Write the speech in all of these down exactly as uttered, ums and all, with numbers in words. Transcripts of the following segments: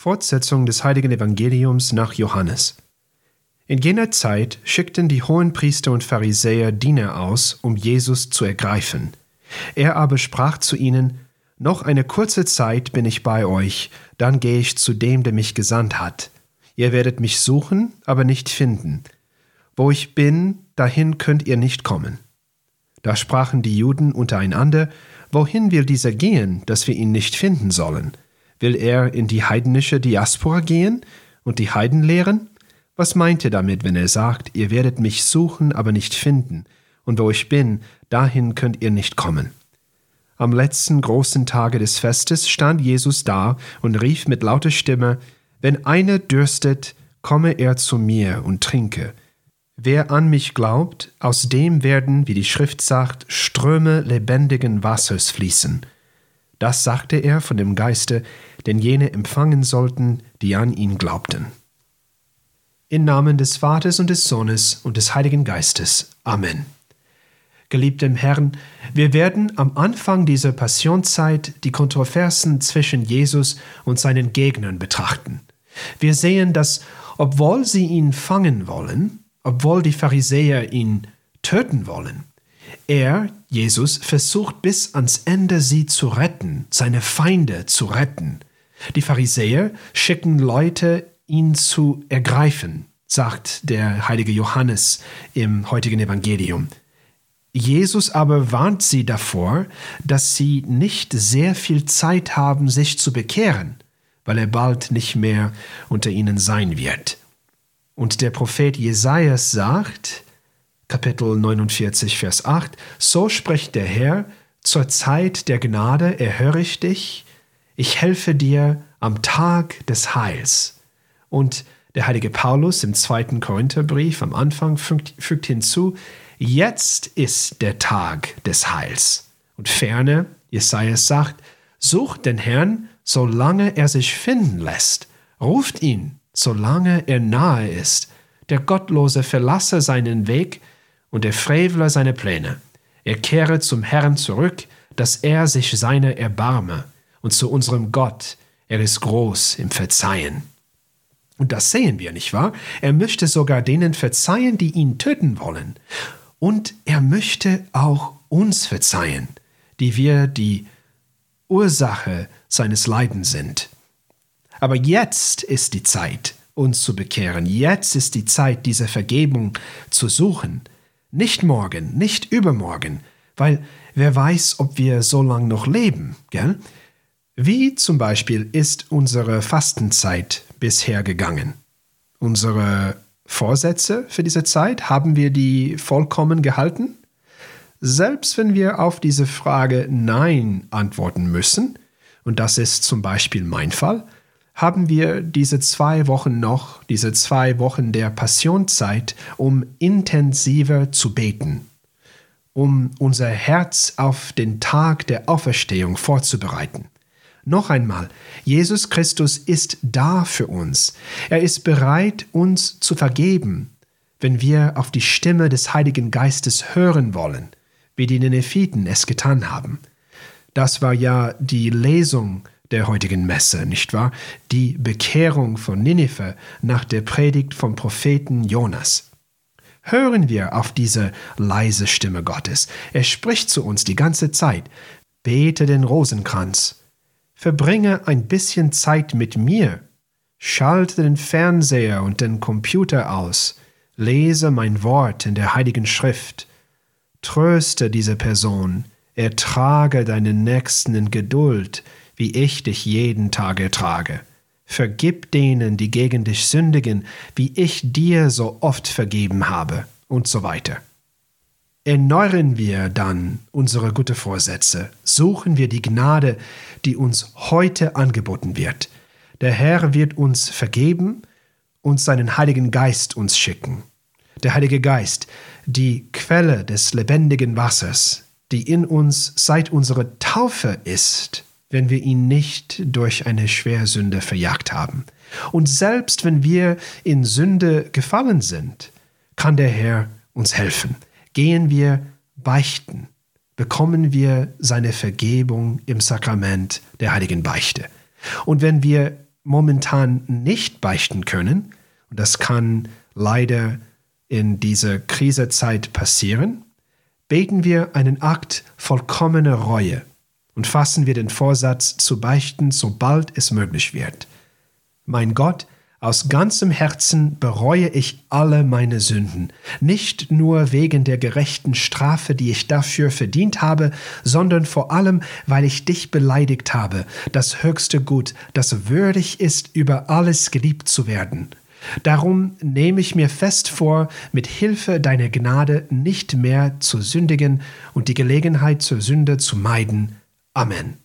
Fortsetzung des heiligen Evangeliums nach Johannes. In jener Zeit schickten die Hohenpriester und Pharisäer Diener aus, um Jesus zu ergreifen. Er aber sprach zu ihnen: Noch eine kurze Zeit bin ich bei euch, dann gehe ich zu dem, der mich gesandt hat. Ihr werdet mich suchen, aber nicht finden. Wo ich bin, dahin könnt ihr nicht kommen. Da sprachen die Juden untereinander: Wohin will dieser gehen, dass wir ihn nicht finden sollen? Will er in die heidnische Diaspora gehen und die Heiden lehren? Was meint er damit, wenn er sagt: Ihr werdet mich suchen, aber nicht finden, und wo ich bin, dahin könnt ihr nicht kommen? Am letzten großen Tage des Festes stand Jesus da und rief mit lauter Stimme: Wenn einer dürstet, komme er zu mir und trinke. Wer an mich glaubt, aus dem werden, wie die Schrift sagt, Ströme lebendigen Wassers fließen. Das sagte er von dem Geiste, den jene empfangen sollten, die an ihn glaubten. Im Namen des Vaters und des Sohnes und des Heiligen Geistes. Amen. Geliebtem Herrn, wir werden am Anfang dieser Passionszeit die Kontroversen zwischen Jesus und seinen Gegnern betrachten. Wir sehen, dass, obwohl sie ihn fangen wollen, obwohl die Pharisäer ihn töten wollen, er, Jesus, versucht bis ans Ende sie zu retten, seine Feinde zu retten. Die Pharisäer schicken Leute, ihn zu ergreifen, sagt der heilige Johannes im heutigen Evangelium. Jesus aber warnt sie davor, dass sie nicht sehr viel Zeit haben, sich zu bekehren, weil er bald nicht mehr unter ihnen sein wird. Und der Prophet Jesajas sagt, Kapitel neunundvierzig, Vers acht, So spricht der Herr: Zur Zeit der Gnade erhöre ich dich, ich helfe dir am Tag des Heils. Und der heilige Paulus im zweiten Korintherbrief am Anfang fügt, fügt hinzu: Jetzt ist der Tag des Heils. Und ferner, Jesajas sagt: Sucht den Herrn, solange er sich finden lässt. Ruft ihn, solange er nahe ist. Der Gottlose verlasse seinen Weg und der Frevler seine Pläne. Er kehre zum Herrn zurück, dass er sich seiner erbarme, und zu unserem Gott, er ist groß im Verzeihen. Und das sehen wir, nicht wahr? Er möchte sogar denen verzeihen, die ihn töten wollen. Und er möchte auch uns verzeihen, die wir die Ursache seines Leidens sind. Aber jetzt ist die Zeit, uns zu bekehren. Jetzt ist die Zeit, diese Vergebung zu suchen. Nicht morgen, nicht übermorgen, weil wer weiß, ob wir so lange noch leben, gell? Wie zum Beispiel ist unsere Fastenzeit bisher gegangen? Unsere Vorsätze für diese Zeit, haben wir die vollkommen gehalten? Selbst wenn wir auf diese Frage Nein antworten müssen, und das ist zum Beispiel mein Fall, haben wir diese zwei Wochen noch, diese zwei Wochen der Passionszeit, um intensiver zu beten, um unser Herz auf den Tag der Auferstehung vorzubereiten. Noch einmal, Jesus Christus ist da für uns. Er ist bereit, uns zu vergeben, wenn wir auf die Stimme des Heiligen Geistes hören wollen, wie die Nenefiten es getan haben. Das war ja die Lesung der heutigen Messe, nicht wahr? Die Bekehrung von Ninive nach der Predigt vom Propheten Jonas. Hören wir auf diese leise Stimme Gottes. Er spricht zu uns die ganze Zeit. Bete den Rosenkranz. Verbringe ein bisschen Zeit mit mir. Schalte den Fernseher und den Computer aus. Lese mein Wort in der Heiligen Schrift. Tröste diese Person. Ertrage deinen Nächsten in Geduld, wie ich dich jeden Tag ertrage. Vergib denen, die gegen dich sündigen, wie ich dir so oft vergeben habe, und so weiter. Erneuern wir dann unsere guten Vorsätze, suchen wir die Gnade, die uns heute angeboten wird. Der Herr wird uns vergeben und seinen Heiligen Geist uns schicken. Der Heilige Geist, die Quelle des lebendigen Wassers, die in uns seit unserer Taufe ist, wenn wir ihn nicht durch eine Schwersünde verjagt haben. Und selbst wenn wir in Sünde gefallen sind, kann der Herr uns helfen. Gehen wir beichten, bekommen wir seine Vergebung im Sakrament der heiligen Beichte. Und wenn wir momentan nicht beichten können, und das kann leider in dieser Krisezeit passieren, beten wir einen Akt vollkommener Reue und fassen wir den Vorsatz zu beichten, sobald es möglich wird. Mein Gott, aus ganzem Herzen bereue ich alle meine Sünden, nicht nur wegen der gerechten Strafe, die ich dafür verdient habe, sondern vor allem, weil ich dich beleidigt habe, das höchste Gut, das würdig ist, über alles geliebt zu werden. Darum nehme ich mir fest vor, mit Hilfe deiner Gnade nicht mehr zu sündigen und die Gelegenheit zur Sünde zu meiden. Amen.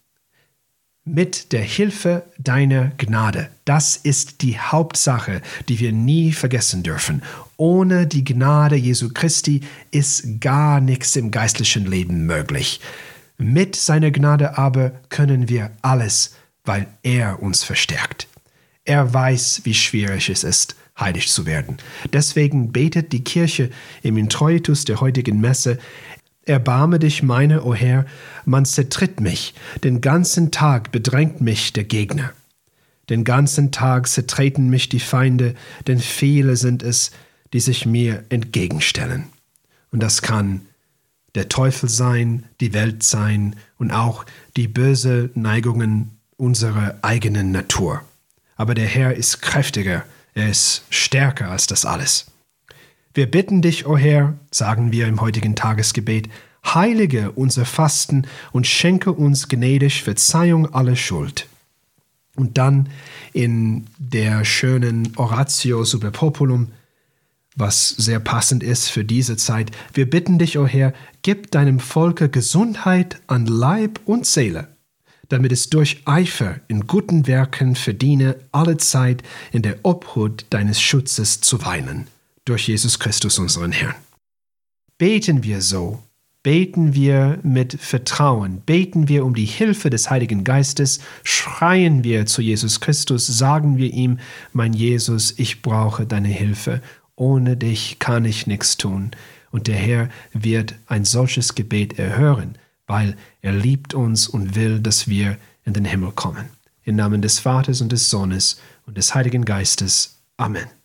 Mit der Hilfe deiner Gnade. Das ist die Hauptsache, die wir nie vergessen dürfen. Ohne die Gnade Jesu Christi ist gar nichts im geistlichen Leben möglich. Mit seiner Gnade aber können wir alles, weil er uns verstärkt. Er weiß, wie schwierig es ist, heilig zu werden. Deswegen betet die Kirche im Introitus der heutigen Messe: Erbarme dich meiner, o Herr, man zertritt mich, den ganzen Tag bedrängt mich der Gegner. Den ganzen Tag zertreten mich die Feinde, denn viele sind es, die sich mir entgegenstellen. Und das kann der Teufel sein, die Welt sein und auch die bösen Neigungen unserer eigenen Natur. Aber der Herr ist kräftiger, er ist stärker als das alles. Wir bitten dich, o Herr, sagen wir im heutigen Tagesgebet, heilige unser Fasten und schenke uns gnädig Verzeihung aller Schuld. Und dann in der schönen Oratio super Populum, was sehr passend ist für diese Zeit, wir bitten dich, o Herr, gib deinem Volke Gesundheit an Leib und Seele, damit es durch Eifer in guten Werken verdiene, alle Zeit in der Obhut deines Schutzes zu weilen. Durch Jesus Christus, unseren Herrn. Beten wir so, beten wir mit Vertrauen, beten wir um die Hilfe des Heiligen Geistes, schreien wir zu Jesus Christus, sagen wir ihm: Mein Jesus, ich brauche deine Hilfe, ohne dich kann ich nichts tun. Und der Herr wird ein solches Gebet erhören, weil er liebt uns und will, dass wir in den Himmel kommen. Im Namen des Vaters und des Sohnes und des Heiligen Geistes. Amen.